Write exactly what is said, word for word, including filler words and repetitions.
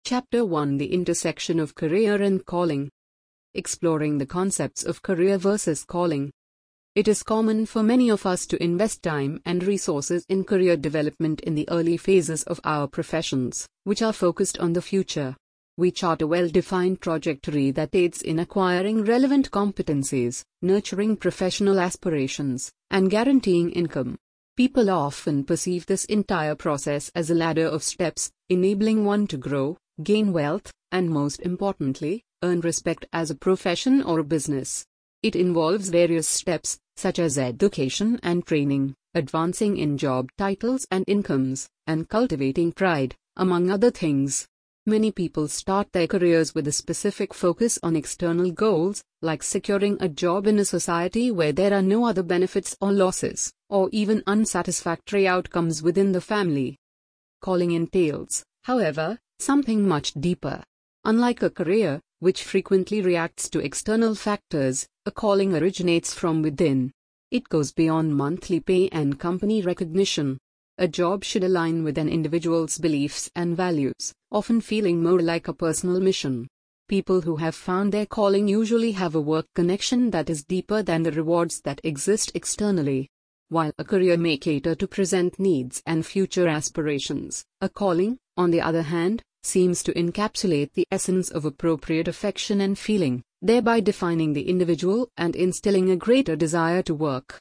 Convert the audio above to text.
Chapter one: The Intersection of Career and Calling. Exploring the concepts of career versus calling. It is common for many of us to invest time and resources in career development in the early phases of our professions, which are focused on the future. We chart a well-defined trajectory that aids in acquiring relevant competencies, nurturing professional aspirations, and guaranteeing income. People often perceive this entire process as a ladder of steps, enabling one to grow, gain wealth, and most importantly, earn respect as a profession or a business. It involves various steps, such as education and training, advancing in job titles and incomes, and cultivating pride, among other things. Many people start their careers with a specific focus on external goals, like securing a job in a society where there are no other benefits or losses, or even unsatisfactory outcomes within the family. Calling entails, however, something much deeper. Unlike a career, which frequently reacts to external factors, a calling originates from within. It goes beyond monthly pay and company recognition. A job should align with an individual's beliefs and values, often feeling more like a personal mission. People who have found their calling usually have a work connection that is deeper than the rewards that exist externally. While a career may cater to present needs and future aspirations, a calling, on the other hand, seems to encapsulate the essence of appropriate affection and feeling, thereby defining the individual and instilling a greater desire to work.